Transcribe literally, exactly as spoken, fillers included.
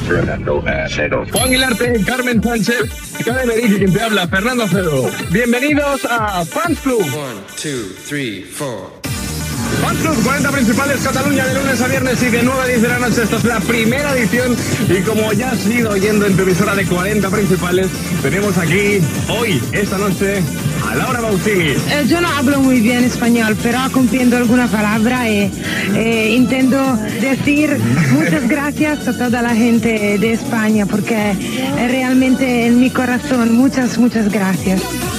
Juan Guilarte, Carmen Sánchez, Karen Merich, quien te habla, Fernando Acedo. Bienvenidos a Fans Club. One, two, three, four. Fans Club, cuarenta principales, Cataluña, de lunes a viernes y de nueve a diez de la noche. Esta es la primera edición y como ya has ido oyendo en tu emisora de cuarenta principales, tenemos aquí, hoy, esta noche, a Laura Pausini. Eh, yo no hablo muy bien español, pero comprendo alguna palabra y eh, intento decir muchas gracias a toda la gente de España porque eh, realmente en mi corazón muchas, muchas gracias.